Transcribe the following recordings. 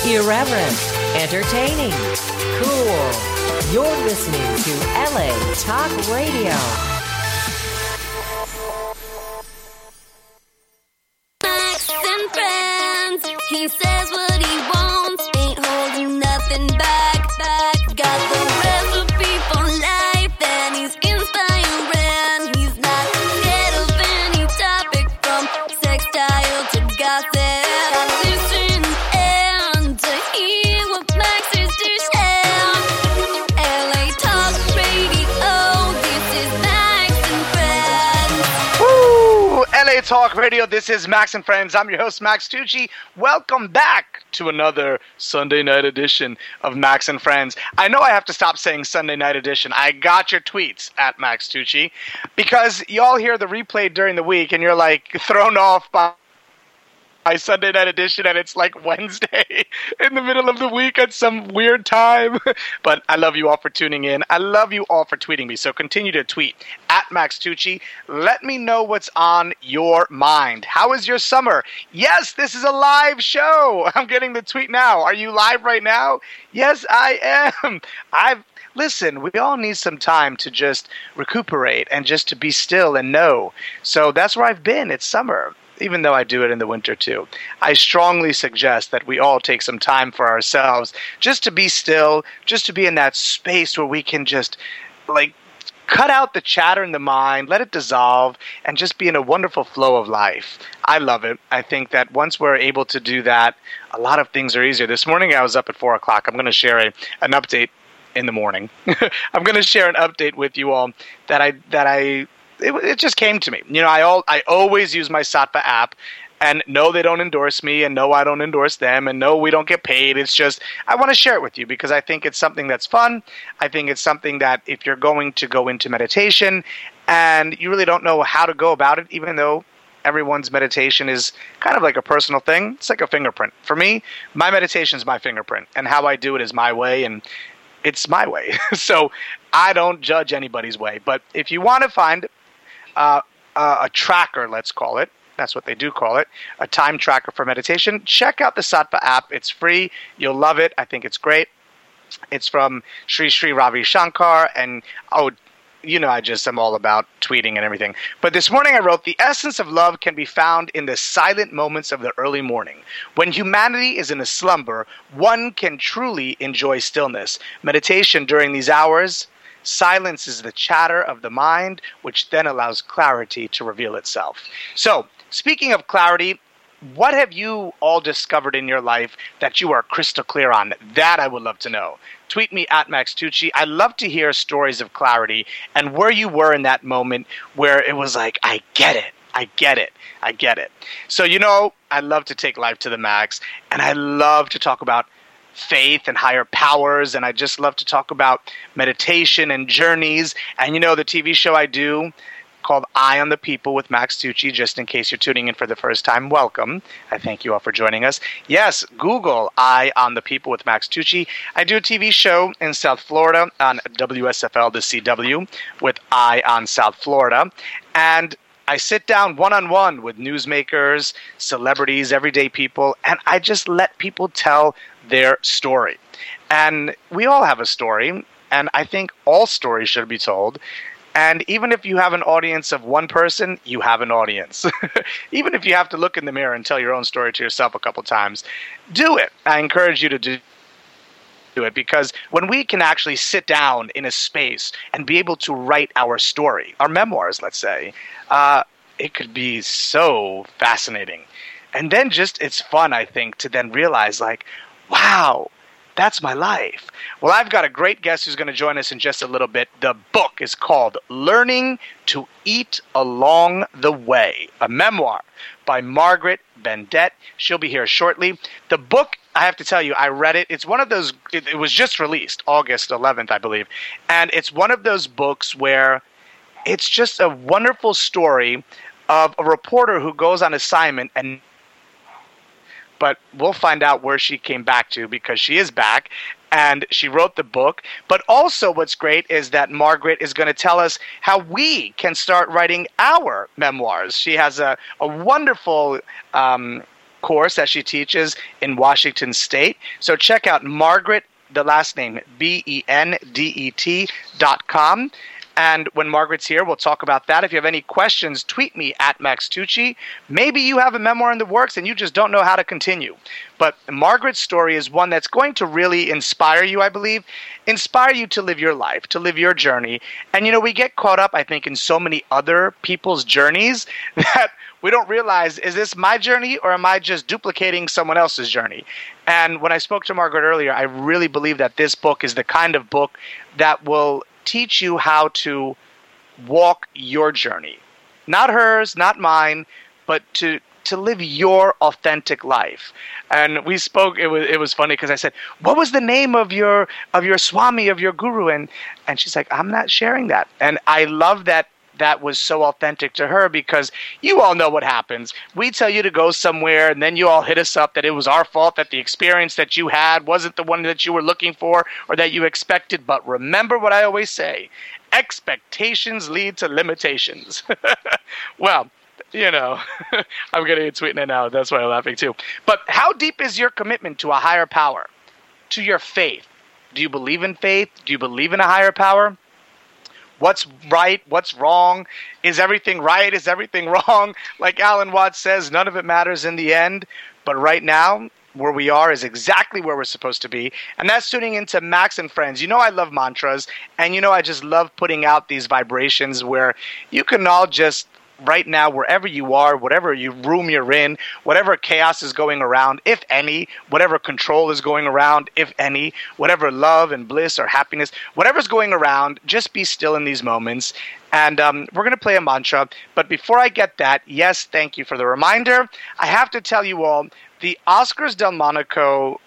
Irreverent, entertaining, cool. You're listening to LA Talk Radio. Max and friends, he says what he wants, ain't holding nothing back. Got the recipe for life, and he's inspiring. He's not scared of any topic, from sextile to gossip. Listen and to hear what Max is to share. LA Talk Radio, this is Max and Friends. Woo! LA Talk Radio, this is Max and Friends. I'm your host, Max Tucci. Welcome back to another Sunday night edition of Max and Friends. I know I have to stop saying Sunday night edition. I got your tweets at Max Tucci because y'all hear the replay during the week and you're like thrown off by Sunday night edition, and it's like Wednesday in the middle of the week at some weird time. But I love you all for tuning in. I love you all for tweeting me. So continue to tweet at Max Tucci. Let me know what's on your mind. How is your summer? Yes, this is a live show. I'm getting the tweet now. Are you live right now? Yes, I am. Listen, we all need some time to just recuperate and just to be still and know. So that's where I've been. It's summer, even though I do it in the winter too. I strongly suggest that we all take some time for ourselves, just to be still, just to be in that space where we can just, cut out the chatter in the mind, let it dissolve, and just be in a wonderful flow of life. I love it. I think that once we're able to do that, a lot of things are easier. This morning I was up at 4 o'clock. I'm going to share an update in the morning. I'm going to share an update with you all it just came to me. You know, I always use my Sattva app, and no, they don't endorse me, and no, I don't endorse them, and no, we don't get paid. It's just, I want to share it with you because I think it's something that's fun. I think it's something that if you're going to go into meditation and you really don't know how to go about it, even though everyone's meditation is kind of like a personal thing, it's like a fingerprint. For me, my meditation is my fingerprint, and how I do it is my way, and it's my way. So I don't judge anybody's way. But if you want to find a tracker, let's call it. That's what they do call it. A time tracker for meditation. Check out the Sattva app. It's free. You'll love it. I think it's great. It's from Sri Sri Ravi Shankar. And, I just am all about tweeting and everything. But this morning I wrote, the essence of love can be found in the silent moments of the early morning. When humanity is in a slumber, one can truly enjoy stillness. Meditation during these hours silences the chatter of the mind, which then allows clarity to reveal itself. So, speaking of clarity, what have you all discovered in your life that you are crystal clear on? That I would love to know. Tweet me at Max Tucci. I love to hear stories of clarity and where you were in that moment where it was like, I get it. I get it. I get it. So, I love to take life to the max, and I love to talk about faith and higher powers, and I just love to talk about meditation and journeys. And the TV show I do called Eye on the People with Max Tucci, just in case you're tuning in for the first time, welcome. I thank you all for joining us. Yes, Google Eye on the People with Max Tucci. I do a TV show in South Florida on WSFL, the CW, with Eye on South Florida, and I sit down one-on-one with newsmakers, celebrities, everyday people, and I just let people tell their story. And we all have a story, and I think all stories should be told. And even if you have an audience of one person, you have an audience. Even if you have to look in the mirror and tell your own story to yourself a couple times, do it. I encourage you to do it, because when we can actually sit down in a space and be able to write our story, our memoirs, let's say, it could be so fascinating. And then it's fun, I think, to then realize wow, that's my life. Well, I've got a great guest who's going to join us in just a little bit. The book is called Learning to Eat Along the Way, a memoir by Margaret Bendett. She'll be here shortly. The book, I have to tell you, I read it. It's one of those, it was just released August 11th, I believe. And it's one of those books where it's just a wonderful story of a reporter who goes on assignment, but we'll find out where she came back to, because she is back and she wrote the book. But also what's great is that Margaret is going to tell us how we can start writing our memoirs. She has a wonderful course that she teaches in Washington State. So check out Margaret, the last name, BENDET.com. And when Margaret's here, we'll talk about that. If you have any questions, tweet me at Max Tucci. Maybe you have a memoir in the works and you just don't know how to continue. But Margaret's story is one that's going to really inspire you, I believe. Inspire you to live your life, to live your journey. And, we get caught up, I think, in so many other people's journeys that we don't realize, is this my journey or am I just duplicating someone else's journey? And when I spoke to Margaret earlier, I really believe that this book is the kind of book that will teach you how to walk your journey. Not hers, not mine, but to live your authentic life. And we spoke, it was funny because I said, what was the name of your Swami, of your guru? And she's like, I'm not sharing that. And I love that was so authentic to her, because you all know what happens. We tell you to go somewhere and then you all hit us up that it was our fault, that the experience that you had wasn't the one that you were looking for or that you expected. But remember what I always say, expectations lead to limitations. Well, I'm getting a tweet now. That's why I'm laughing too. But how deep is your commitment to a higher power, to your faith? Do you believe in faith? Do you believe in a higher power? What's right? What's wrong? Is everything right? Is everything wrong? Like Alan Watts says, none of it matters in the end. But right now, where we are is exactly where we're supposed to be. And that's tuning into Max and Friends. I love mantras. And I just love putting out these vibrations where you can all just, right now, wherever you are, whatever room you're in, whatever chaos is going around, if any, whatever control is going around, if any, whatever love and bliss or happiness, whatever's going around, just be still in these moments. And we're going to play a mantra. But before I get that, yes, thank you for the reminder. I have to tell you all, the Oscars Delmonico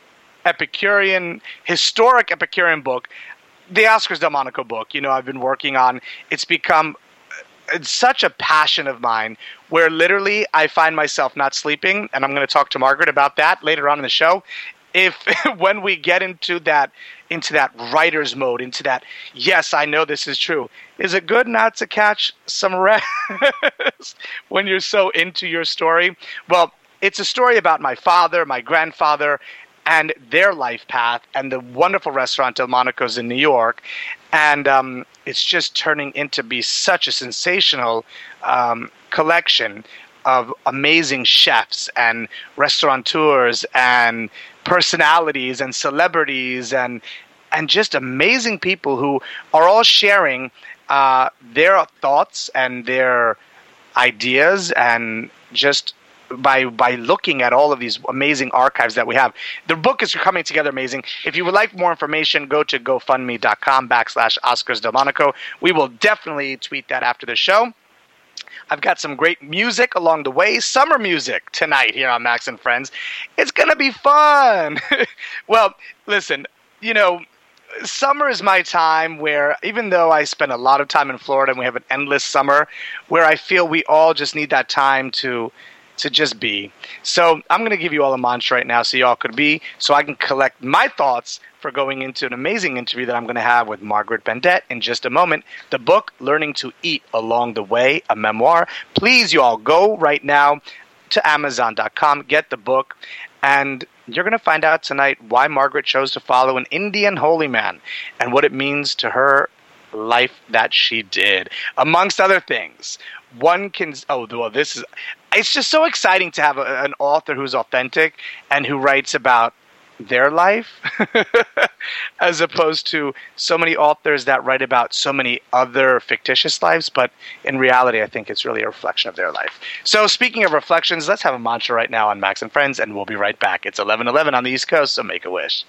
historic Epicurean book, the Oscars Delmonico book, I've been working on, it's become such a passion of mine where literally I find myself not sleeping, and I'm going to talk to Margaret about that later on in the show. When we get into that writer's mode, into that, yes, I know this is true. Is it good not to catch some rest when you're so into your story? Well, it's a story about my father, my grandfather, and their life path, and the wonderful restaurant Delmonico's in New York. And it's just turning into be such a sensational collection of amazing chefs and restaurateurs and personalities and celebrities and just amazing people who are all sharing their thoughts and their ideas, and just by looking at all of these amazing archives that we have. The book is coming together amazing. If you would like more information, go to GoFundMe.com/OscarsDelmonico. We will definitely tweet that after the show. I've got some great music along the way. Summer music tonight here on Max and Friends. It's going to be fun. Well, listen, summer is my time where, even though I spend a lot of time in Florida and we have an endless summer, where I feel we all just need that time to just be. So I'm going to give you all a mantra right now so y'all could be, so I can collect my thoughts for going into an amazing interview that I'm going to have with Margaret Bendet in just a moment. The book, Learning to Eat Along the Way, a memoir. Please, you all, go right now to Amazon.com, get the book, and you're going to find out tonight why Margaret chose to follow an Indian holy man and what it means to her life that she did, amongst other things. It's just so exciting to have an author who's authentic and who writes about their life as opposed to so many authors that write about so many other fictitious lives. But in reality, I think it's really a reflection of their life. So speaking of reflections, let's have a mantra right now on Max and Friends, and we'll be right back. It's 11:11 on the East Coast, so make a wish.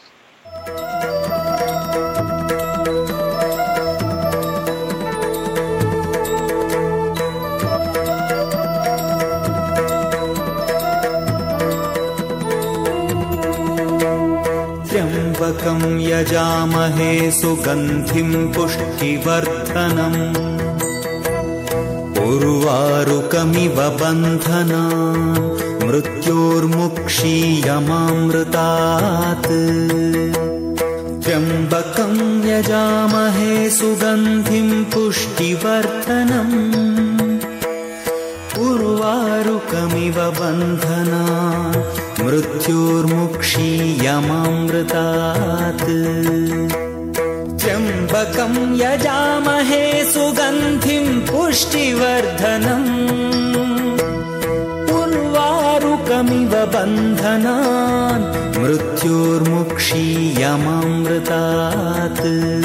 त्र्यम्बकं यजामहे सुगन्धिं पुष्टिवर्धनम् उर्वारुकमिव बन्धनान् मृत्योर्मुक्षीयमामृतात् त्र्यम्बकं यजामहे सुगन्धिं पुष्टिवर्धनम् उर्वारुकमिव बन्धनान् मृत्योर्मुक्षीयमामृतात् त्र्यम्बकं यजामहे सुगन्धिं पुष्टिवर्धनम् उर्वारुकमिव बन्धनान् मृत्योर्मुक्षीयमामृतात्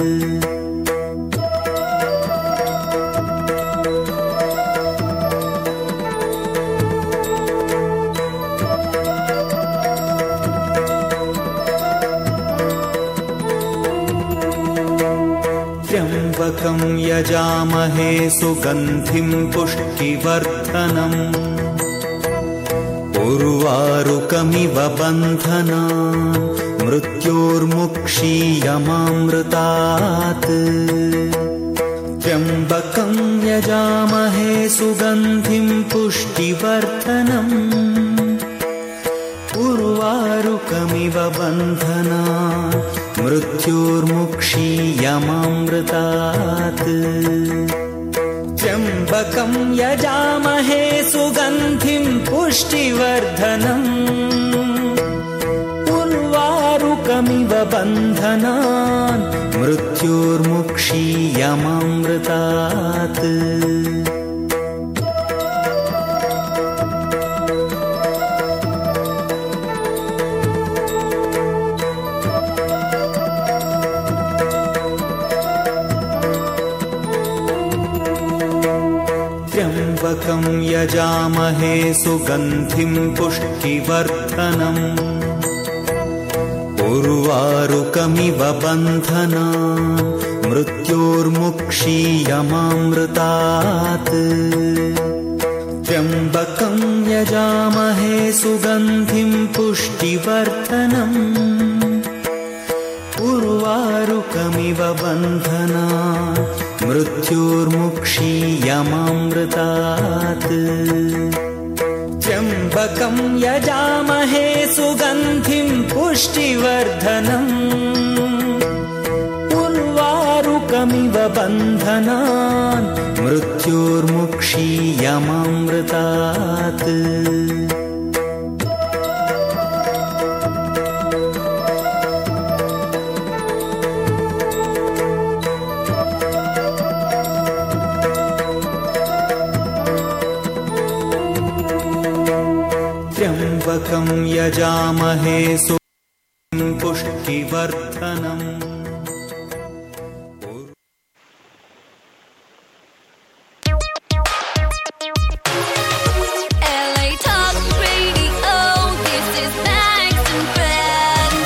त्र्यम्बकं यजामहे सुगन्धिं पुष्टिवर्धनम् उर्वारुकमिव बन्धनान् मृत्योर्मुक्षीयमामृतात् त्र्यम्बकं यजामहे सुगन्धिं पुष्टिवर्धनम् उर्वारुकमिव बन्धनान् मृत्योर्मुक्षीयमामृतात् त्र्यम्बकं यजामहे सुगन्धिं पुष्टिवर्धनम् उर्वारुकमिव बन्धनान् मृत्योर्मुक्षीयमामृतात् त्र्यम्बकं यजामहे सुगन्धिं पुष्टिवर्धनम् उर्वारुकमिव बन्धनान् मृत्योर्मुक्षीयमामृतात् त्र्यम्बकं यजामहे सुगन्धिं पुष्टिवर्धनम् उर्वारुकमिव बन्धनान् मृत्योर्मुक्षीयमामृतात् त्र्यम्बकं यजामहे सुगन्धिं पुष्टिवर्धनम् उर्वारुकमिव बन्धनान् मृत्योर्मुक्षीयमामृतात् त्र्यम्बकं यजामहे सुगन्धिं पुष्टिवर्धनम् LA Talk Radio, this is Max and Friends.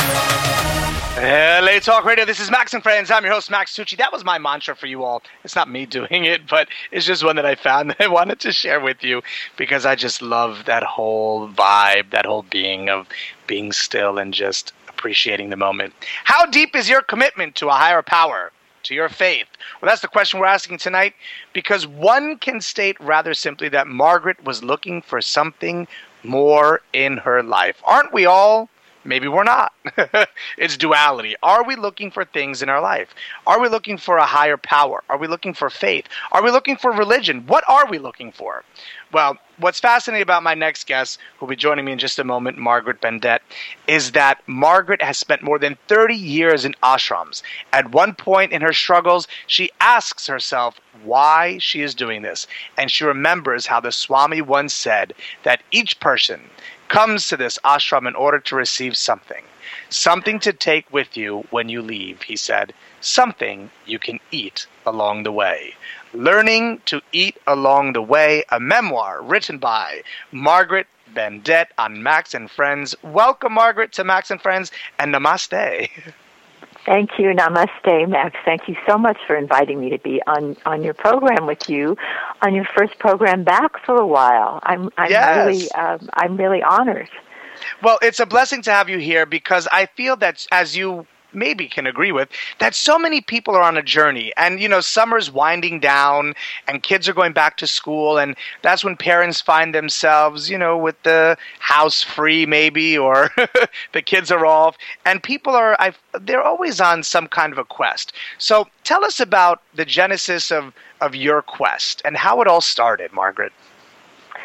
LA Talk Radio, this is Max and Friends. I'm your host, Max Tucci. That was my mantra for you all. It's not me doing it, but it's just one that I found that I wanted to share with you because I just love that whole vibe, that whole being of being still and just appreciating the moment. How deep is your commitment to a higher power, to your faith? Well, that's the question we're asking tonight because one can state rather simply that Margaret was looking for something more in her life. Aren't we all? Maybe we're not. It's duality. Are we looking for things in our life? Are we looking for a higher power? Are we looking for faith? Are we looking for religion? What are we looking for? Well, what's fascinating about my next guest, who will be joining me in just a moment, Margaret Bendett, is that Margaret has spent more than 30 years in ashrams. At one point in her struggles, she asks herself why she is doing this. And she remembers how the Swami once said that each person comes to this ashram in order to receive something. Something to take with you when you leave, he said. Something you can eat along the way. Learning to Eat Along the Way, a memoir written by Margaret Bendett on Max and Friends. Welcome, Margaret, to Max and Friends, and namaste. Thank you. Namaste, Max. Thank you so much for inviting me to be on your program with you, on your first program back for a while. I'm really honored. Well, it's a blessing to have you here because I feel that, as you maybe can agree with, that so many people are on a journey, and summer's winding down and kids are going back to school, and that's when parents find themselves with the house free maybe, or the kids are off, and people they're always on some kind of a quest. So tell us about the genesis of your quest and how it all started, Margaret.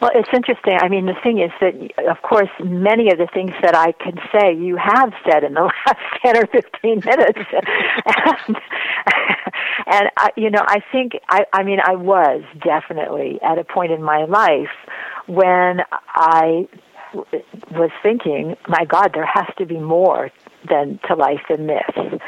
Well, it's interesting. I mean, the thing is that, of course, many of the things that I can say, you have said in the last 10 or 15 minutes. And I think, I was definitely at a point in my life when I was thinking, my God, there has to be more to life than this. And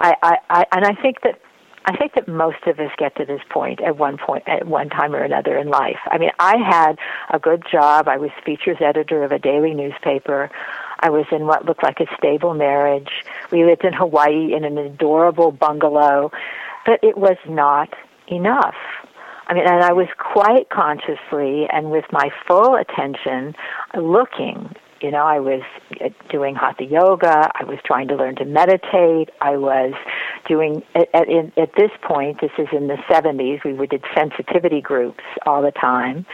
I think that most of us get to this point at one time or another in life. I mean, I had a good job. I was features editor of a daily newspaper. I was in what looked like a stable marriage. We lived in Hawaii in an adorable bungalow, but it was not enough. I mean, and I was quite consciously and with my full attention looking. I was doing hatha yoga. I was trying to learn to meditate. I was doing, at this point, this is in the 70s, we did sensitivity groups all the time.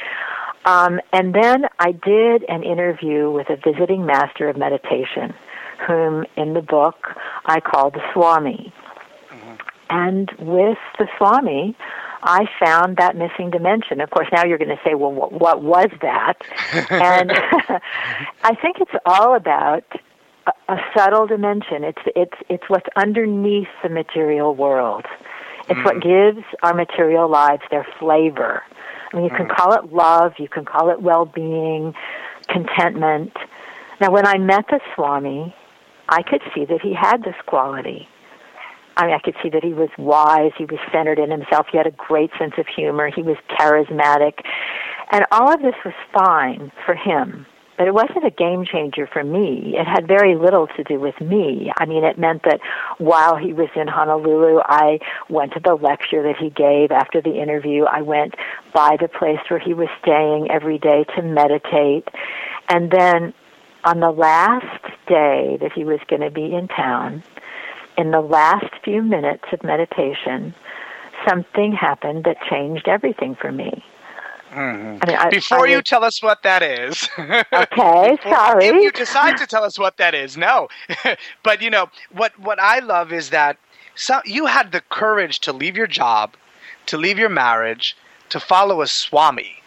And then I did an interview with a visiting master of meditation, whom in the book I called the Swami. Mm-hmm. And with the Swami, I found that missing dimension. Of course, now you're going to say, well, what was that? And I think it's all about a subtle dimension. It's what's underneath the material world. It's what gives our material lives their flavor. I mean, you can call it love, you can call it well-being, contentment. Now, when I met the Swami, I could see that he had this quality. I mean, I could see that he was wise, he was centered in himself, he had a great sense of humor, he was charismatic, and all of this was fine for him. But it wasn't a game changer for me. It had very little to do with me. I mean, it meant that while he was in Honolulu, I went to the lecture that he gave after the interview. I went by the place where he was staying every day to meditate. And then on the last day that he was going to be in town, in the last few minutes of meditation, something happened that changed everything for me. Mm-hmm. I mean, Before you tell us what that is. Okay, sorry. If you decide to tell us what that is, no. But, what I love is that you had the courage to leave your job, to leave your marriage, to follow a Swami.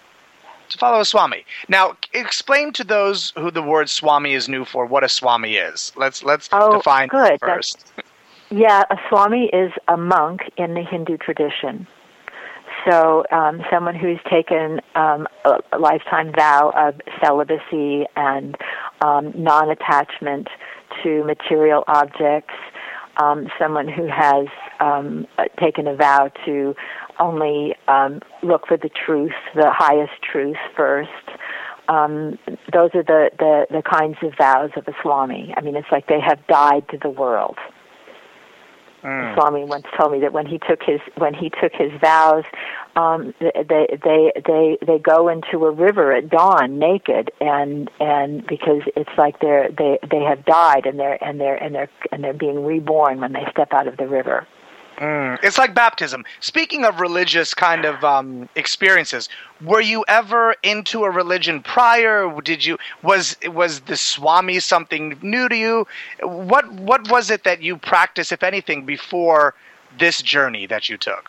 Now, explain to those who the word Swami is new for what a Swami is. Let's define it first. Yeah, a Swami is a monk in the Hindu tradition. So someone who's taken a lifetime vow of celibacy and non-attachment to material objects, someone who has taken a vow to only look for the truth, the highest truth first. Those are the kinds of vows of a Swami. I mean, it's like they have died to the world. Swami once told me that when he took his vows, they go into a river at dawn naked, and because it's like they have died and they're being reborn when they step out of the river. It's like baptism. Speaking of religious kind of experiences, were you ever into a religion prior? Was the Swami something new to you? What was it that you practiced, if anything, before this journey that you took?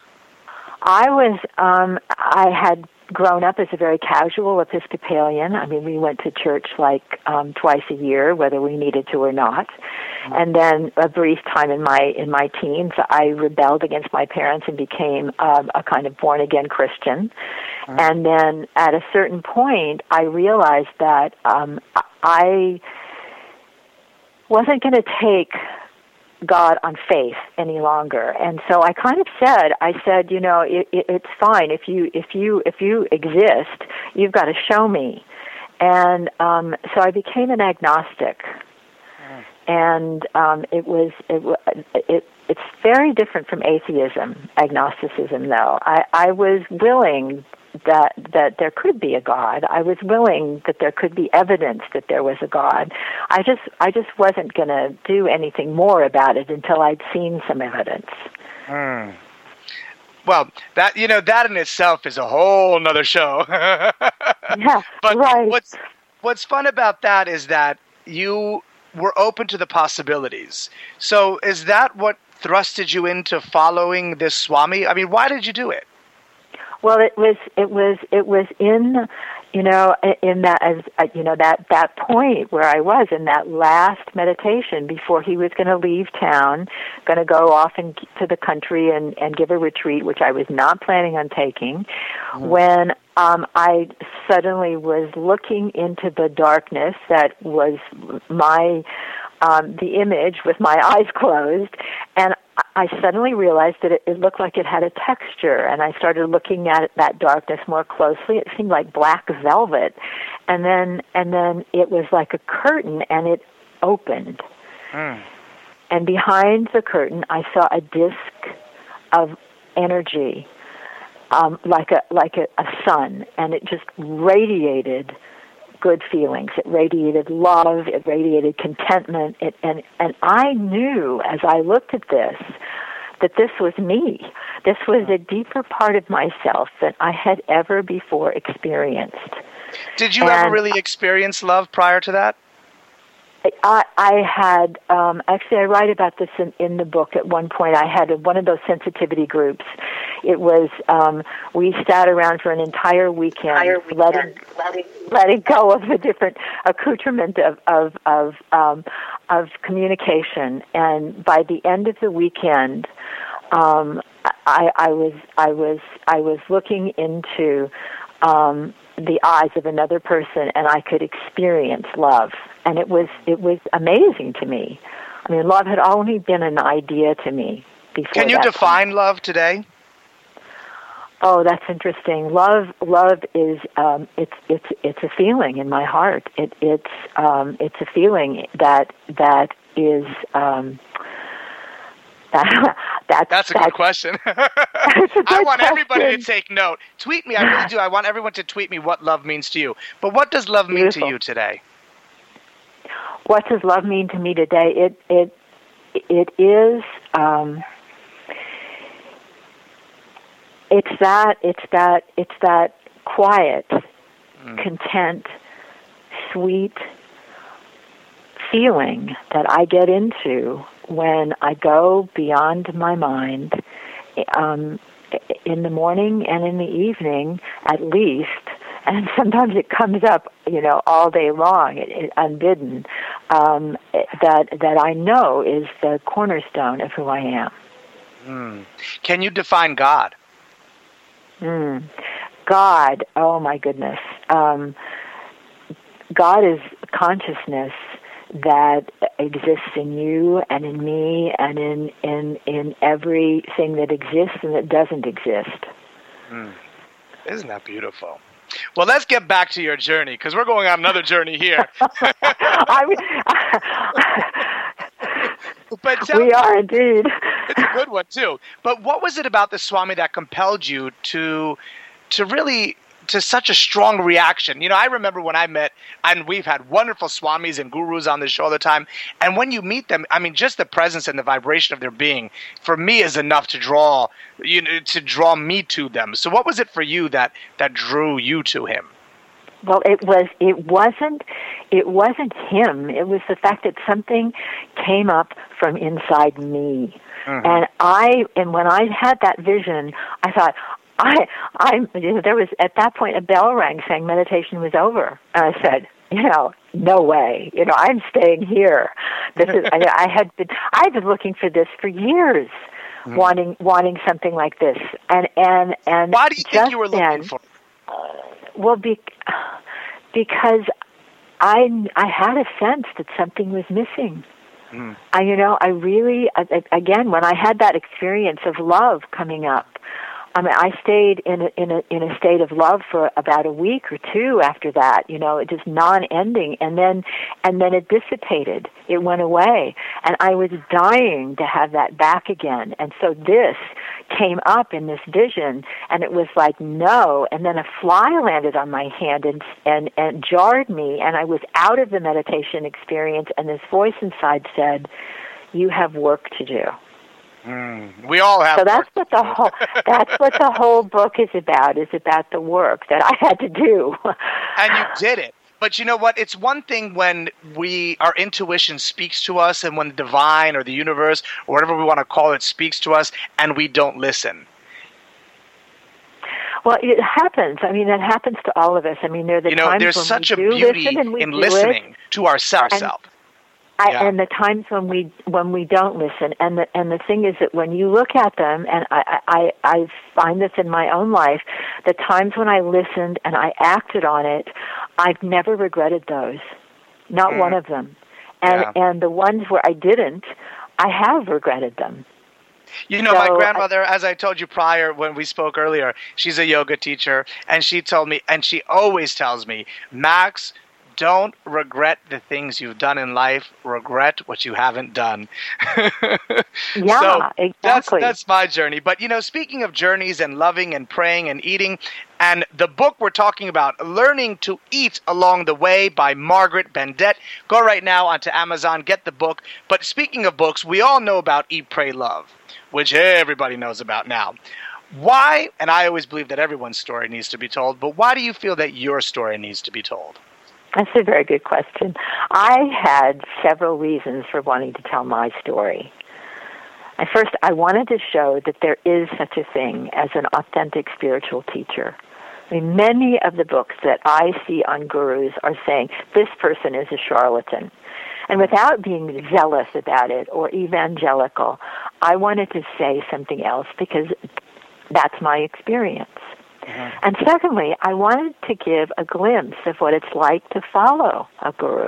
I had grown up as a very casual Episcopalian. I mean, we went to church like twice a year, whether we needed to or not. And then a brief time in my teens, I rebelled against my parents and became a kind of born-again Christian. And then at a certain point, I realized that I wasn't going to take God on faith any longer, and so I kind of said, it's fine if you exist, you've got to show me, and so I became an agnostic, and it's very different from atheism, agnosticism. Though I was willing that there could be a God. I was willing that there could be evidence that there was a God. I just wasn't going to do anything more about it until I'd seen some evidence. Well, that in itself is a whole nother show. Yeah, but right. What's fun about that is that you were open to the possibilities. So is that what thrusted you into following this Swami? I mean, why did you do it? Well, it was in in that, that point where I was in that last meditation before he was going to leave town, going to go off to the country and give a retreat, which I was not planning on taking, when I suddenly was looking into the darkness that was the image with my eyes closed, and I suddenly realized that it looked like it had a texture, and I started looking at that darkness more closely. It seemed like black velvet, and then it was like a curtain, and it opened. And behind the curtain, I saw a disc of energy, like a sun, and it just radiated good feelings. It radiated love. It radiated contentment. And I knew as I looked at this that this was me. This was a deeper part of myself than I had ever before experienced. Did you ever really experience love prior to that? I had, actually I write about this in the book. At one point I had one of those sensitivity groups. It was, we sat around for an entire weekend. Letting go of the different accoutrement of communication. And by the end of the weekend, I was looking into, the eyes of another person, and I could experience love. And it was amazing to me. I mean, love had only been an idea to me before. Can you define love today? Oh, that's interesting. Love is it's a feeling in my heart. It's a feeling that is. That's a good question. I want everybody to take note. Tweet me. I really do. I want everyone to tweet me what love means to you. But what does love mean to you today? What does love mean to me today? It is. It's that quiet, content, sweet feeling that I get into when I go beyond my mind, in the morning and in the evening, at least, and sometimes it comes up, all day long, unbidden. That I know is the cornerstone of who I am. Can you define God? God, oh my goodness. God is consciousness that exists in you and in me and in everything that exists and that doesn't exist. Isn't that beautiful? Well, let's get back to your journey, because we're going on another journey here. We are indeed. It's a good one, too. But what was it about the Swami that compelled you to really, to such a strong reaction? I remember when I met, and we've had wonderful Swamis and gurus on this show all the time, and when you meet them, I mean, just the presence and the vibration of their being, for me, is enough to draw me to them. So what was it for you that drew you to him? Well, it wasn't him. It was the fact that something came up from inside me. And when I had that vision, I thought, there was, at that point, a bell rang saying meditation was over. And I said, no way. I'm staying here. This is, I had been looking for this for years, wanting something like this. And why do you think you were looking for it? Well, because I had a sense that something was missing. I really, again, when I had that experience of love coming up, I mean, I stayed in a state of love for about a week or two after that. It just non-ending, and then it dissipated. It went away, and I was dying to have that back again. And so this came up in this vision, and it was like no. And then a fly landed on my hand and jarred me, and I was out of the meditation experience. And this voice inside said, "You have work to do." We all have. So that's what the whole book is about. Is about the work that I had to do. And you did it. But you know what? It's one thing when our intuition speaks to us, and when the divine or the universe or whatever we want to call it speaks to us, and we don't listen. Well, it happens. I mean, that happens to all of us. I mean, there are the times there's when such we a do beauty listen and we in do listening it, to ourselves. and the times when we don't listen. And the thing is that when you look at them, and I find this in my own life, the times when I listened and I acted on it, I've never regretted those. Not one of them. And the ones where I didn't, I have regretted them. My grandmother, as I told you prior when we spoke earlier, she's a yoga teacher, and she told me, and she always tells me, Max, don't regret the things you've done in life. Regret what you haven't done. Yeah, exactly. That's my journey. But, speaking of journeys and loving and praying and eating, and the book we're talking about, Learning to Eat Along the Way by Margaret Bendett. Go right now onto Amazon, get the book. But speaking of books, we all know about Eat, Pray, Love, which everybody knows about now. Why, and I always believe that everyone's story needs to be told, but why do you feel that your story needs to be told? That's a very good question. I had several reasons for wanting to tell my story. First, I wanted to show that there is such a thing as an authentic spiritual teacher. I mean, many of the books that I see on gurus are saying, this person is a charlatan. And without being zealous about it or evangelical, I wanted to say something else because that's my experience. Mm-hmm. And secondly, I wanted to give a glimpse of what it's like to follow a guru.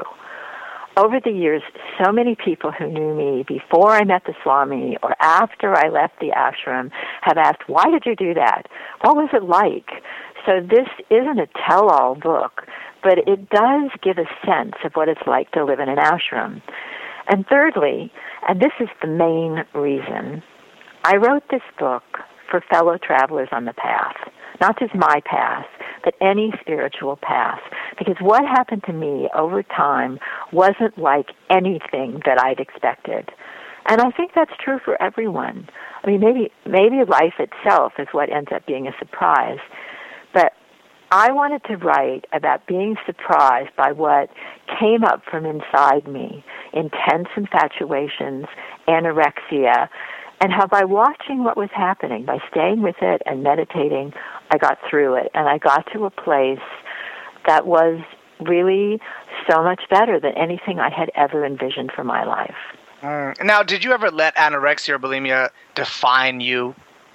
Over the years, so many people who knew me before I met the Swami or after I left the ashram have asked, why did you do that? What was it like? So this isn't a tell-all book, but it does give a sense of what it's like to live in an ashram. And thirdly, and this is the main reason, I wrote this book for fellow travelers on the path. Not just my path, but any spiritual path. Because what happened to me over time wasn't like anything that I'd expected. And I think that's true for everyone. I mean, maybe life itself is what ends up being a surprise. But I wanted to write about being surprised by what came up from inside me, intense infatuations, anorexia, and how by watching what was happening, by staying with it and meditating, I got through it. And I got to a place that was really so much better than anything I had ever envisioned for my life. Now, did you ever let anorexia or bulimia define you?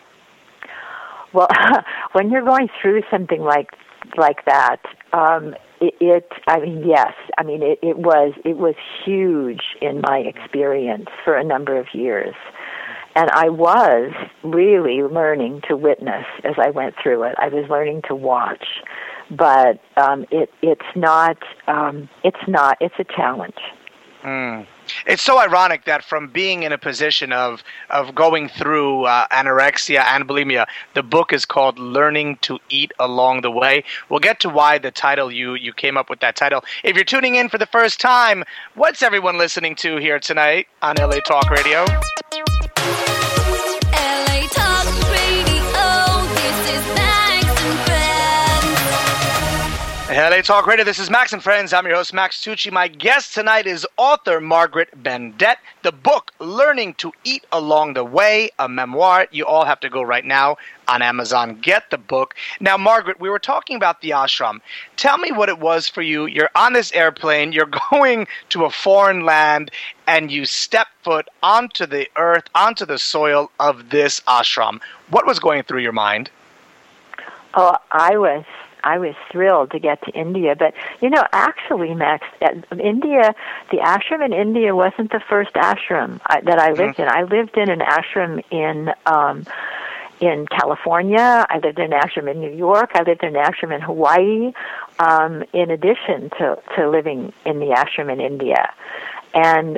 Well, when you're going through something like that, yes. I mean, it was huge in my experience for a number of years. And I was really learning to witness as I went through it. I was learning to watch, but it's a challenge. It's so ironic that from being in a position of going through anorexia and bulimia, the book is called Learning to Eat Along the Way. We'll get to why the title, you came up with that title. If you're tuning in for the first time, what's everyone listening to here tonight on LA Talk Radio? LA Talk Radio, this is Max and Friends. LA Talk Radio, this is Max and Friends. I'm your host, Max Tucci. My guest tonight is author Margaret Bendett. The book, Learning to Eat Along the Way, a memoir. You all have to go right now on Amazon. Get the book. Now, Margaret, we were talking about the ashram. Tell me what it was for you. You're on this airplane. You're going to a foreign land, and you step foot onto the earth, onto the soil of this ashram. What was going through your mind? Oh, I was thrilled to get to India. But, actually, Max, India, the ashram in India wasn't the first ashram that I lived in. I lived in an ashram in California. I lived in an ashram in New York. I lived in an ashram in Hawaii, in addition to living in the ashram in India. And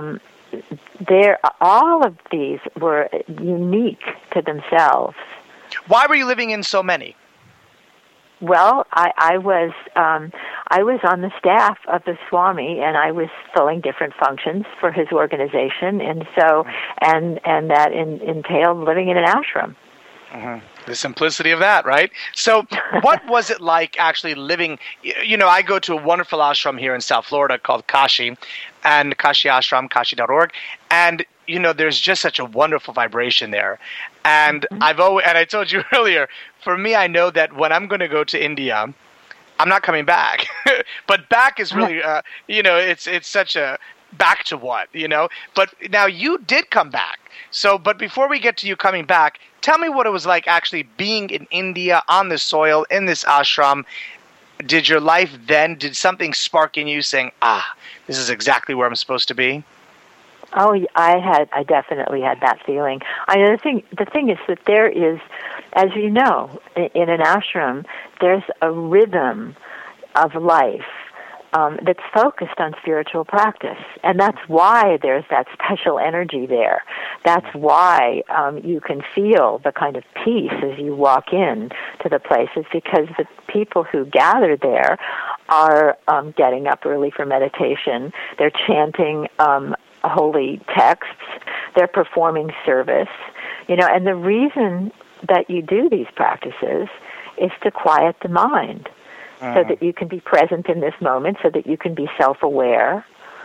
all of these were unique to themselves. Why were you living in so many? Well, I was on the staff of the Swami, and I was filling different functions for his organization, and so and that entailed living in an ashram. Mm-hmm. The simplicity of that, right? So what was it like actually living? I go to a wonderful ashram here in South Florida called Kashi, and Kashi Ashram, kashi.org, and there's just such a wonderful vibration there. And I told you earlier, for me, I know that when I'm going to go to India, I'm not coming back. But back is really, it's such a back to what, But now you did come back. So, but before we get to you coming back, tell me what it was like actually being in India on the soil in this ashram. Did your life then, did something spark in you saying, this is exactly where I'm supposed to be? Oh, I definitely had that feeling. The thing is that there is, as you know, in an ashram, there's a rhythm of life that's focused on spiritual practice. And that's why there's that special energy there. That's why you can feel the kind of peace as you walk in to the places, because the people who gather there are getting up early for meditation. They're chanting holy texts. They're performing service. And the reason that you do these practices is to quiet the mind, so that you can be present in this moment, so that you can be self-aware.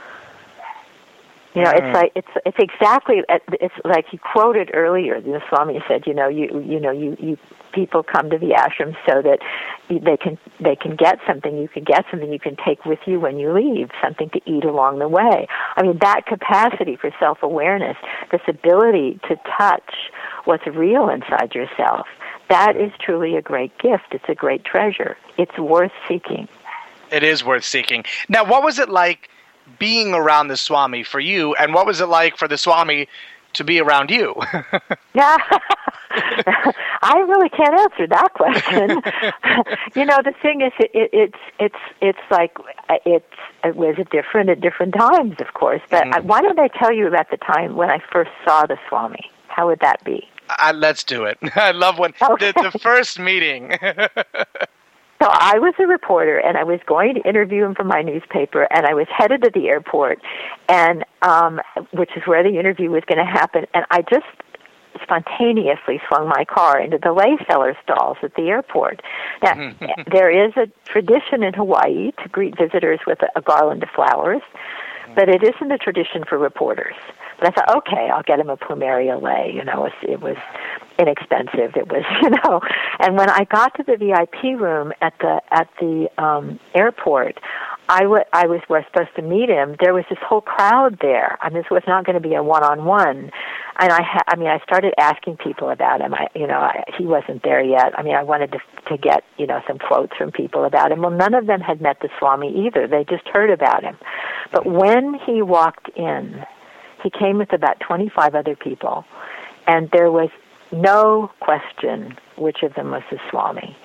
It's exactly, it's like you quoted earlier. The Swami said, you people come to the ashram so that they can get something. You can get something you can take with you when you leave, something to eat along the way. I mean, that capacity for self-awareness, this ability to touch what's real inside yourself, that is truly a great gift. It's a great treasure. It's worth seeking. It is worth seeking. Now, what was it like being around the Swami for you, and what was it like for the Swami to be around you? Yeah, I really can't answer that question. The thing is, it's like it was different at different times, of course. But why don't I tell you about the time when I first saw the Swami? How would that be? Let's do it. I love when the first meeting. So I was a reporter, and I was going to interview him for my newspaper, and I was headed to the airport, and which is where the interview was going to happen, and I just spontaneously swung my car into the lay cellar stalls at the airport. Now, there is a tradition in Hawaii to greet visitors with a garland of flowers, but it isn't a tradition for reporters. But I thought, okay, I'll get him a plumeria lei. It was inexpensive. It was, And when I got to the VIP room at the airport, I was supposed to meet him. There was this whole crowd there. I mean, this was not going to be a one-on-one. And I started asking people about him. He wasn't there yet. I mean, I wanted to get, some quotes from people about him. Well, none of them had met the Swami either. They just heard about him. But when he walked in, he came with about 25 other people, and there was no question which of them was the Swami.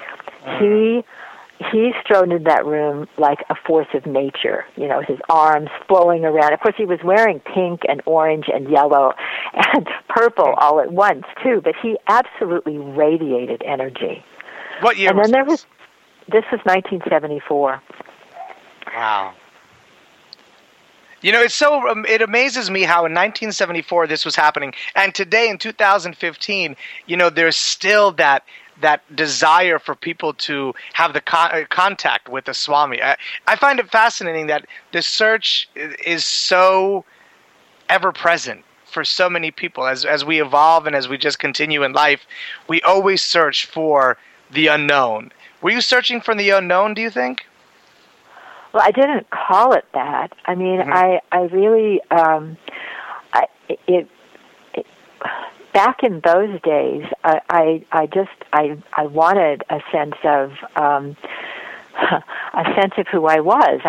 He strode into that room like a force of nature, his arms flowing around. Of course, he was wearing pink and orange and yellow and purple all at once, too, but he absolutely radiated energy. What year and then this? This was 1974. Wow. It amazes me how in 1974 this was happening, and today in 2015, there's still that desire for people to have the contact with the Swami. I find it fascinating that the search is so ever present for so many people. As we evolve and as we just continue in life, we always search for the unknown. Were you searching for the unknown, do you think? Well, I didn't call it that. I mean, I really, back in those days, I wanted a sense of who I was.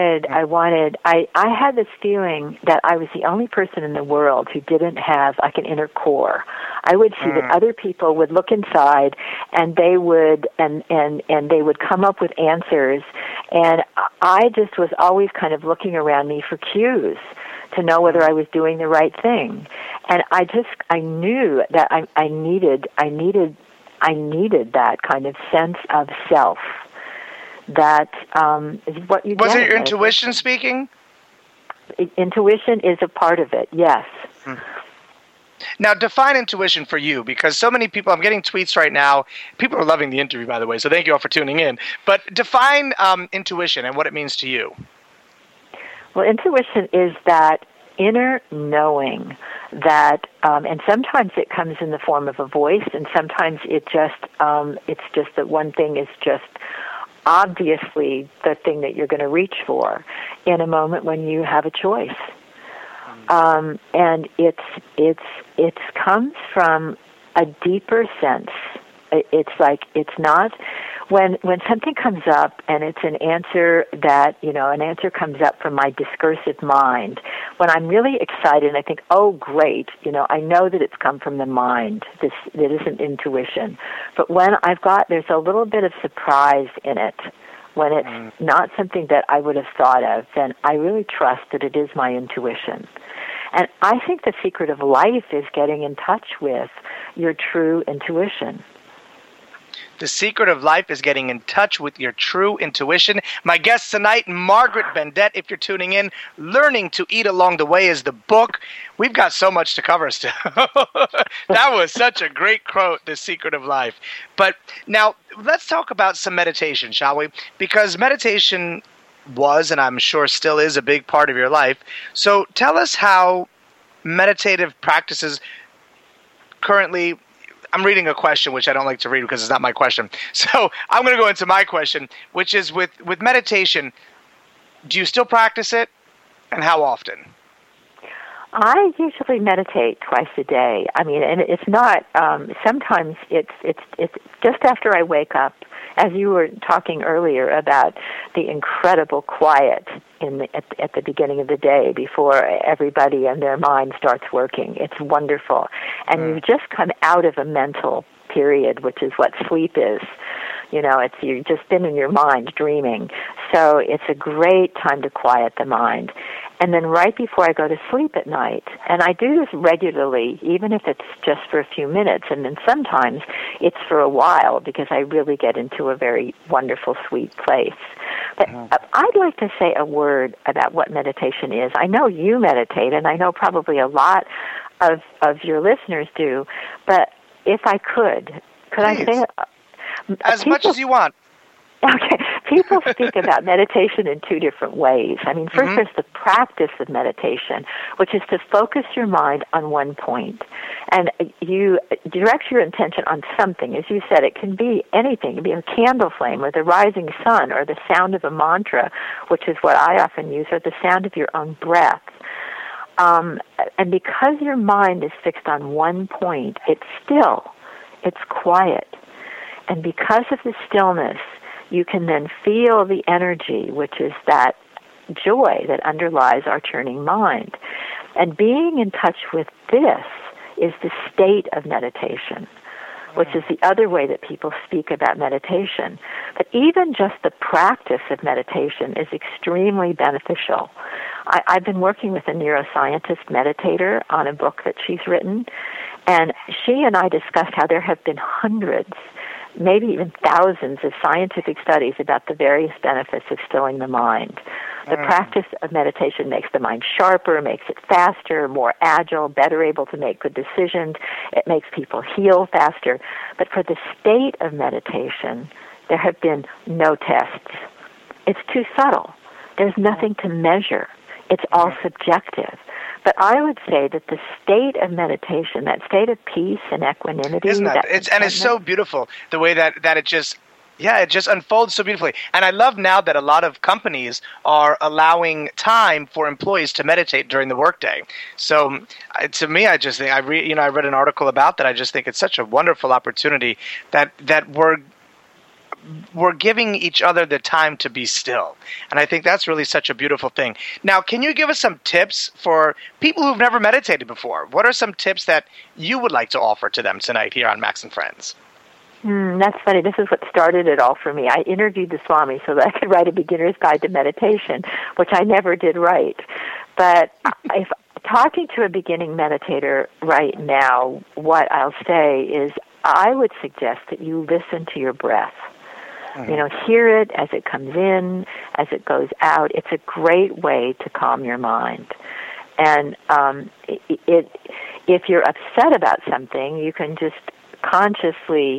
I had this feeling that I was the only person in the world who didn't have like an inner core. I would see that other people would look inside, and they would and they would come up with answers, and I just was always kind of looking around me for cues to know whether I was doing the right thing. And I knew that I needed that kind of sense of self. That is what you get. Was it your intuition speaking? Intuition is a part of it, yes. Now, define intuition for you, because so many people, I'm getting tweets right now. People are loving the interview, by the way, so thank you all for tuning in. But define intuition and what it means to you. Well, intuition is that inner knowing that, and sometimes it comes in the form of a voice, and sometimes it's just that one thing is just obviously the thing that you're going to reach for in a moment when you have a choice. And it comes from a deeper sense. It's like, it's not, when something comes up and it's an answer that, an answer comes up from my discursive mind, when I'm really excited and I think, oh, great, I know that it's come from the mind. That isn't intuition. But when there's a little bit of surprise in it, when it's not something that I would have thought of, then I really trust that it is my intuition. And I think the secret of life is getting in touch with your true intuition. The secret of life is getting in touch with your true intuition. My guest tonight, Margaret Bendett, if you're tuning in, Learning to Eat Along the Way is the book. We've got so much to cover still. That was such a great quote, The Secret of Life. But now, let's talk about some meditation, shall we? Because meditation was, and I'm sure still is, a big part of your life. So tell us how meditative practices currently... I'm reading a question, which I don't like to read because it's not my question. So I'm going to go into my question, which is with meditation, do you still practice it, and how often? I usually meditate twice a day. I mean, and it's not, sometimes it's just after I wake up, as you were talking earlier about the incredible quiet at the beginning of the day before everybody and their mind starts working. It's wonderful. And you just come out of a mental period, which is what sleep is. You've just been in your mind dreaming. So it's a great time to quiet the mind. And then right before I go to sleep at night, and I do this regularly, even if it's just for a few minutes, and then sometimes it's for a while because I really get into a very wonderful, sweet place. But I'd like to say a word about what meditation is. I know you meditate, and I know probably a lot of your listeners do, but if I could I say it? As much as you want. Okay. People speak about meditation in two different ways. I mean, first there's the practice of meditation, which is to focus your mind on one point. And you direct your attention on something. As you said, it can be anything. It can be a candle flame or the rising sun or the sound of a mantra, which is what I often use, or the sound of your own breath. And because your mind is fixed on one point, it's still, it's quiet. And because of the stillness, you can then feel the energy, which is that joy that underlies our turning mind. And being in touch with this is the state of meditation, which is the other way that people speak about meditation. But even just the practice of meditation is extremely beneficial. I've been working with a neuroscientist meditator on a book that she's written, and she and I discussed how there have been hundreds, maybe even thousands of scientific studies about the various benefits of stilling the mind. The practice of meditation makes the mind sharper, makes it faster, more agile, better able to make good decisions. It makes people heal faster. But for the state of meditation, there have been no tests. It's too subtle. There's nothing to measure. It's all subjective. But I would say that the state of meditation, that state of peace and equanimity... Isn't that? It's so beautiful, the way that it just... Yeah, it just unfolds so beautifully. And I love now that a lot of companies are allowing time for employees to meditate during the workday. So to me, I just think, I read an article about that. I just think it's such a wonderful opportunity that we're giving each other the time to be still. And I think that's really such a beautiful thing. Now, can you give us some tips for people who've never meditated before? What are some tips that you would like to offer to them tonight here on Max and Friends? That's funny. This is what started it all for me. I interviewed the Swami so that I could write a beginner's guide to meditation, which I never did write. But if talking to a beginning meditator right now, what I'll say is I would suggest that you listen to your breath. Hear it as it comes in, as it goes out. It's a great way to calm your mind. And if you're upset about something, you can just consciously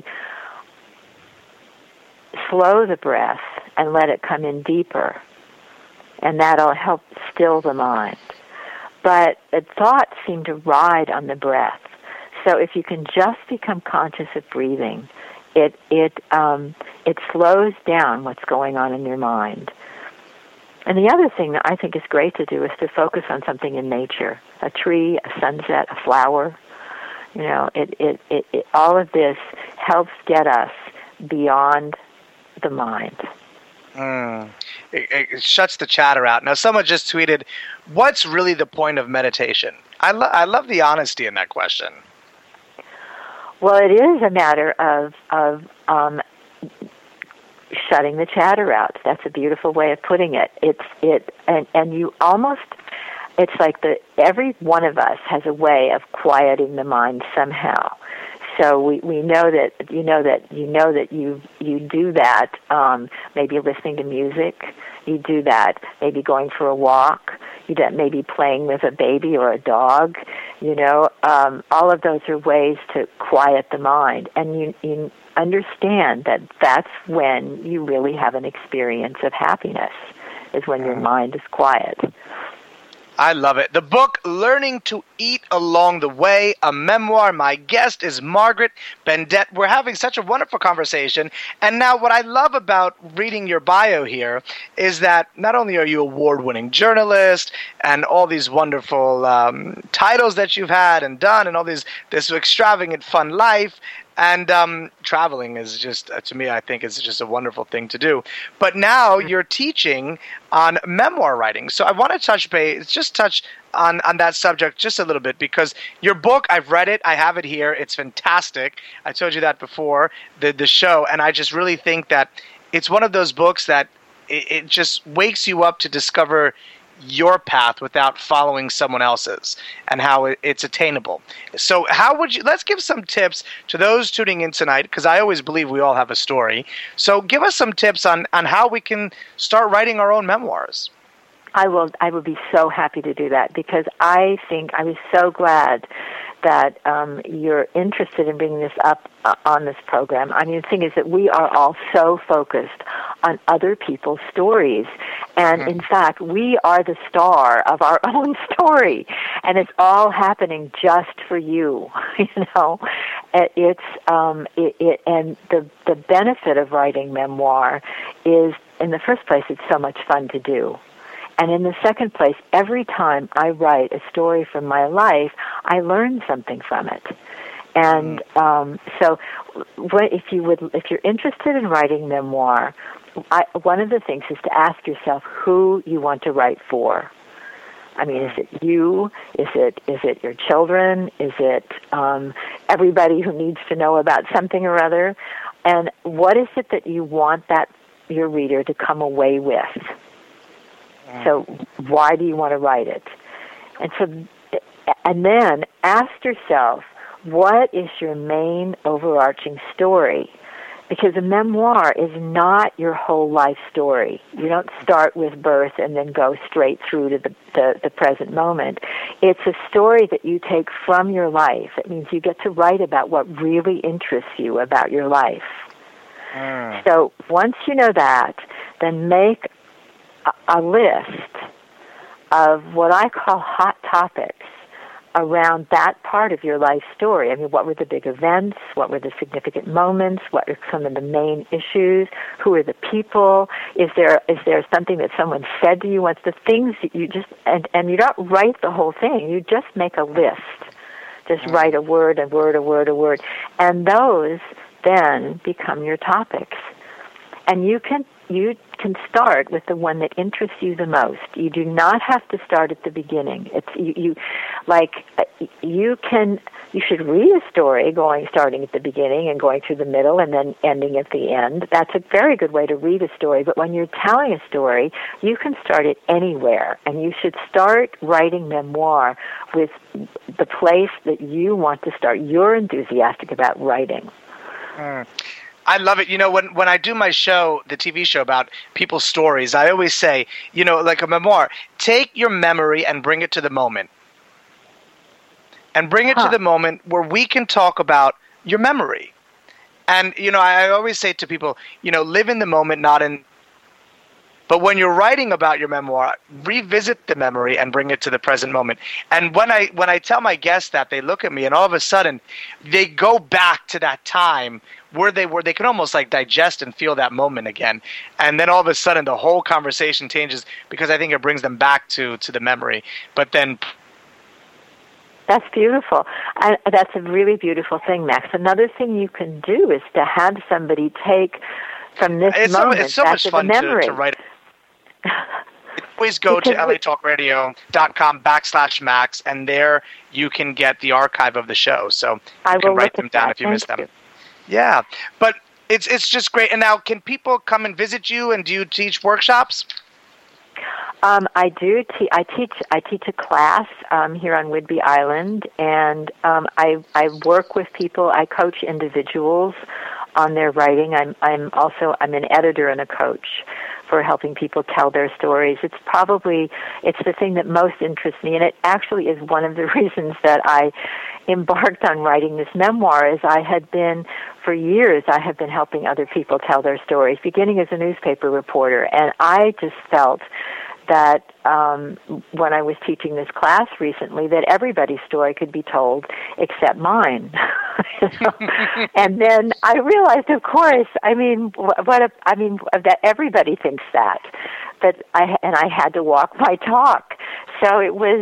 slow the breath and let it come in deeper. And that'll help still the mind. but thoughts seem to ride on the breath. So if you can just become conscious of breathing, it slows down what's going on in your mind. And the other thing that I think is great to do is to focus on something in nature, a tree, a sunset, a flower. You know, all of this helps get us beyond the mind. It shuts the chatter out. Now, someone just tweeted, what's really the point of meditation? I love the honesty in that question. Well, it is a matter of shutting the chatter out. That's a beautiful way of putting it. And you almost, it's like every one of us has a way of quieting the mind somehow. So we know that you do that. Maybe listening to music. You do that. Maybe going for a walk. You do that. Maybe playing with a baby or a dog. You know, all of those are ways to quiet the mind, and you understand that that's when you really have an experience of happiness. Is when your mind is quiet. I love it. The book, Learning to Eat Along the Way, a memoir. My guest is Margaret Bendett. We're having such a wonderful conversation. And now what I love about reading your bio here is that not only are you an award-winning journalist and all these wonderful titles that you've had and done and all this extravagant fun life, and traveling is just, to me, I think is just a wonderful thing to do. But now you're teaching on memoir writing. So I want to touch on that subject just a little bit, because your book, I've read it. I have it here. It's fantastic. I told you that before the show. And I just really think that it's one of those books that it just wakes you up to discover your path without following someone else's, and how it's attainable. So let's give some tips to those tuning in tonight, because I always believe we all have a story. So give us some tips on how we can start writing our own memoirs. I would be so happy to do that, because I think I was so glad that you're interested in bringing this up on this program. I mean, the thing is that we are all so focused on other people's stories. And in fact, we are the star of our own story. And it's all happening just for you, you know. And the benefit of writing memoir is, in the first place, it's so much fun to do. And in the second place, every time I write a story from my life, I learn something from it. And so, if you're interested in writing memoir, one of the things is to ask yourself who you want to write for. I mean, is it you? Is it your children? Is it everybody who needs to know about something or other? And what is it that you want your reader to come away with? So why do you want to write it? And then ask yourself, what is your main overarching story? Because a memoir is not your whole life story. You don't start with birth and then go straight through to the present moment. It's a story that you take from your life. It means you get to write about what really interests you about your life. So once you know that, then make a list of what I call hot topics around that part of your life story. I mean, what were the big events? What were the significant moments? What are some of the main issues? Who are the people? Is there something that someone said to you once? The things that you just, and you don't write the whole thing. You just make a list. Just write a word. And those then become your topics. And you can start with the one that interests you the most. You do not have to start at the beginning. You should read a story starting at the beginning and going through the middle and then ending at the end. That's a very good way to read a story. But when you're telling a story, you can start it anywhere, and you should start writing memoir with the place that you want to start. You're enthusiastic about writing. I love it. You know, when I do my show, the TV show about people's stories, I always say, you know, like a memoir, take your memory and bring it to the moment. And bring it to the moment where we can talk about your memory. And, you know, I always say to people, you know, live in the moment, not in But when you're writing about your memoir, revisit the memory and bring it to the present moment. And when I tell my guests that, they look at me and all of a sudden they go back to that time where they were. They can almost like digest and feel that moment again. And then all of a sudden the whole conversation changes because I think it brings them back to the memory. But then... That's beautiful. That's a really beautiful thing, Max. Another thing you can do is to have somebody take from this moment it's so back much to fun the memory. to write. Always go to latalkradio.com/Max, and there you can get the archive of the show. So you can write them down if you miss them. Yeah, but it's just great. And now, can people come and visit you, and do you teach workshops? I do. I teach a class here on Whidbey Island, and I work with people. I coach individuals on their writing. I'm an editor and a coach for helping people tell their stories. It's the thing that most interests me, and it actually is one of the reasons that I embarked on writing this memoir. Is for years I have been helping other people tell their stories, beginning as a newspaper reporter, and I just felt that when I was teaching this class recently, that everybody's story could be told except mine. And then I realized, of course, that everybody thinks that. But I had to walk my talk. So it was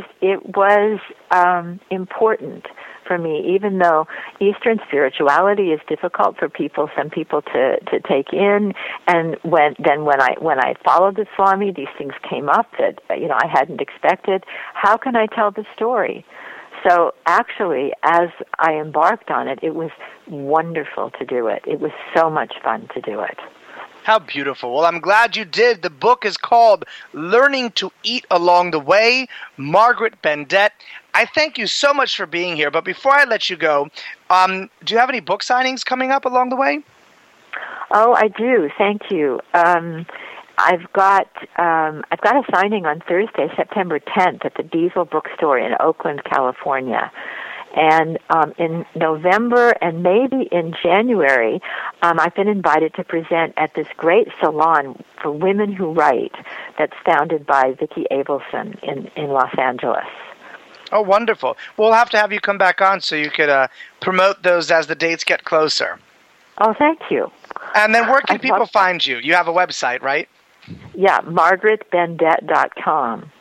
important for me, even though Eastern spirituality is difficult for some people to take in. And when I followed the Swami, these things came up that I hadn't expected. How can I tell the story? So actually, as I embarked on it, it was wonderful to do it. It was so much fun to do it. How beautiful. Well, I'm glad you did. The book is called Learning to Eat Along the Way, Margaret Bendett. I thank you so much for being here. But before I let you go, do you have any book signings coming up along the way? Oh, I do. Thank you. I've got a signing on Thursday, September 10th, at the Diesel Bookstore in Oakland, California. And in November and maybe in January, I've been invited to present at this great salon for women who write that's founded by Vicki Abelson in Los Angeles. Oh, wonderful. We'll have to have you come back on so you could promote those as the dates get closer. Oh, thank you. And then where can people find you? You have a website, right? Yeah, MargaretBendett.com.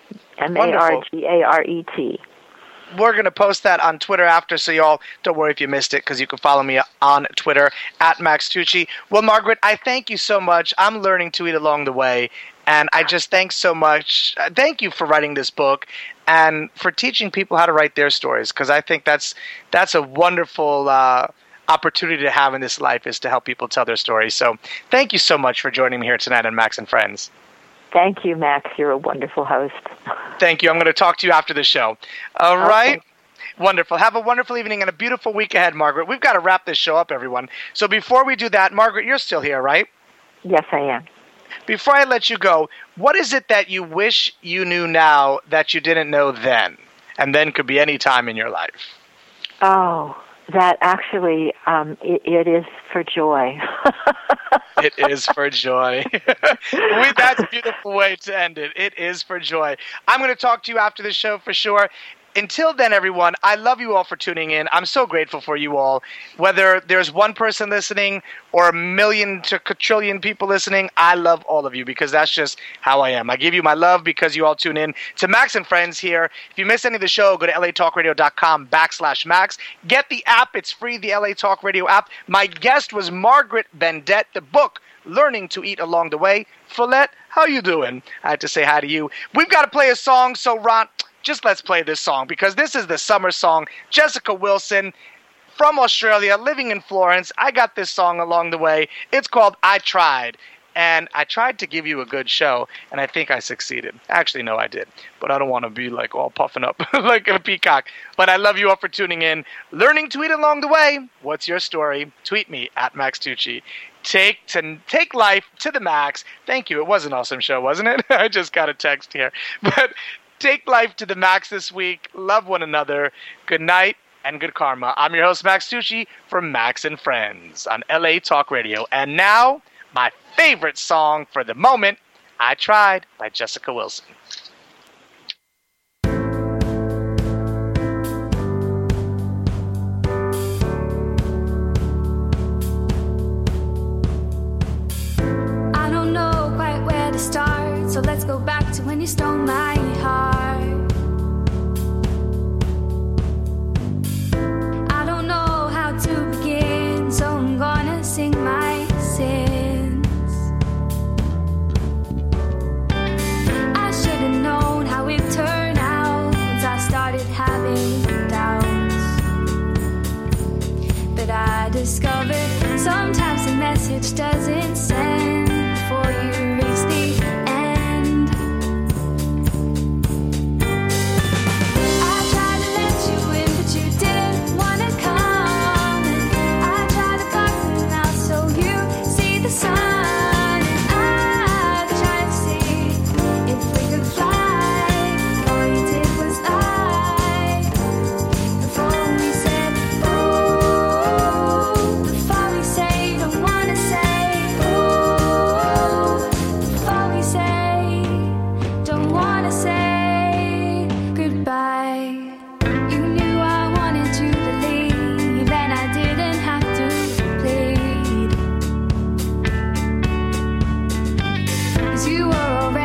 MarGaret. We're going to post that on Twitter after, so y'all don't worry if you missed it, because you can follow me on Twitter at Max Tucci. Well, Margaret, I thank you so much. I'm learning to eat along the way, and I just thanks so much. Thank you for writing this book and for teaching people how to write their stories, because I think that's a wonderful opportunity to have in this life, is to help people tell their stories. So thank you so much for joining me here tonight on Max and Friends. Thank you, Max. You're a wonderful host. Thank you. I'm going to talk to you after the show. All right. Wonderful. Have a wonderful evening and a beautiful week ahead, Margaret. We've got to wrap this show up, everyone. So before we do that, Margaret, you're still here, right? Yes, I am. Before I let you go, what is it that you wish you knew now that you didn't know then? And then could be any time in your life. Oh, that actually, it is for joy. It is for joy. That's a beautiful way to end it. It is for joy. I'm going to talk to you after the show for sure. Until then, everyone, I love you all for tuning in. I'm so grateful for you all. Whether there's one person listening or 1 million to quadrillion people listening, I love all of you because that's just how I am. I give you my love because you all tune in to Max and Friends here. If you miss any of the show, go to latalkradio.com/Max. Get the app. It's free, the LA Talk Radio app. My guest was Margaret Bendett. The book, Learning to Eat Along the Way. Follette, how you doing? I had to say hi to you. We've got to play a song, so Ron, just let's play this song because this is the summer song. Jessica Wilson from Australia, living in Florence. I got this song along the way. It's called I Tried. And I tried to give you a good show, and I think I succeeded. Actually, no, I did. But I don't want to be like all puffing up like a peacock. But I love you all for tuning in. Learning to eat along the way. What's your story? Tweet me at Max Tucci. Take life to the max. Thank you. It was an awesome show, wasn't it? I just got a text here. But take life to the max this week. Love one another. Good night and good karma. I'm your host, Max Tucci, from Max and Friends on LA Talk Radio. And now, my favorite song for the moment, I Tried by Jessica Wilson. I don't know quite where to start, so let's go back to when you stole my heart. I don't know how to begin, so I'm gonna sing my sins. I should have known how it turned out once I started having doubts. But I discovered sometimes the message doesn't send before you reach the end. I tried to let you in, but you didn't want to come. And I tried to block you out so you see the sun. And I tried to see if we could fly. All you did was lie. Before we said ooh, before we say don't wanna say ooh, before we say don't wanna say goodbye. You knew I wanted you to leave, and I didn't have to plead, 'cause you were already